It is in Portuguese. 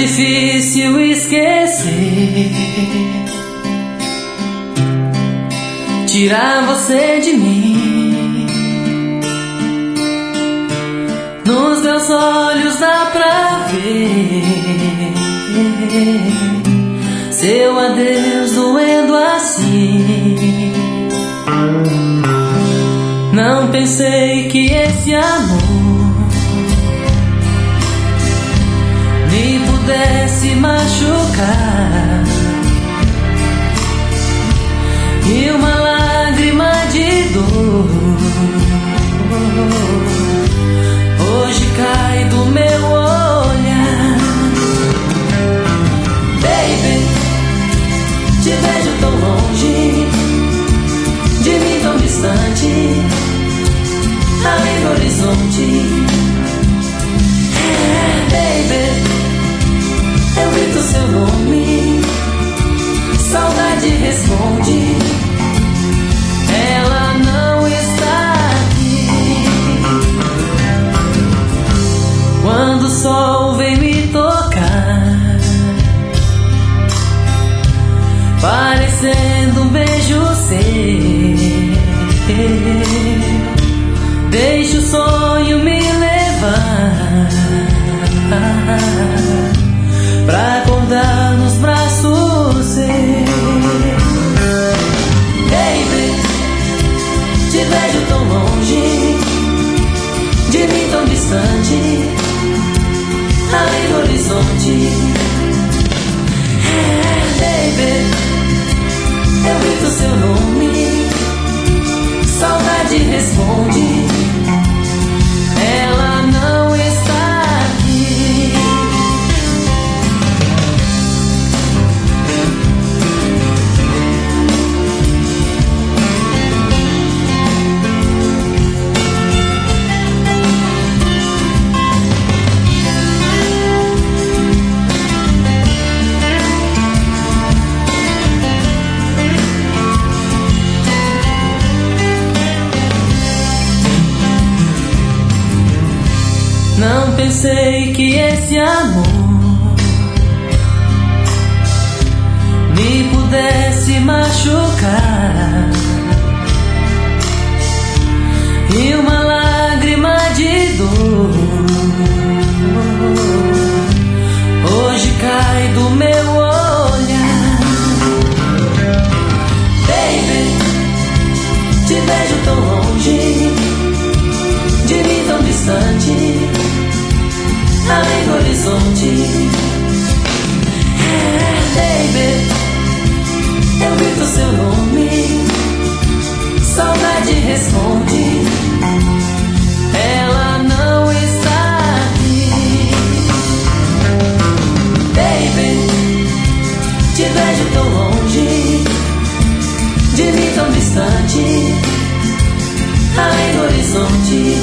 difícil esquecer, tirar você de mim. Nos meus olhos dá pra ver seu adeus doendo assim. Não pensei que esse amor me pudesse machucar, e uma lágrima de dor hoje cai do meu olhar. Baby, te vejo tão longe de mim, tão distante, além do horizonte. Baby, eu grito seu nome, saudade responde, ela não está aqui. Quando o sol vem me tocar, parecendo um beijo seu, deixa o sonho me levar pra acordar nos braços seus. Baby, te vejo tão longe de mim, tão distante, além do horizonte. Baby, eu grito seu nome, saudade responde, ela não está aqui. Não pensei que esse amor me pudesse machucar, e uma lágrima de dor hoje cai do meu olhar. Baby, te vejo tão longe de mim, tão distante, além do horizonte. Baby, eu grito seu nome, saudade responde, ela não está aqui. Baby, te vejo tão longe de mim, tão distante, além do horizonte.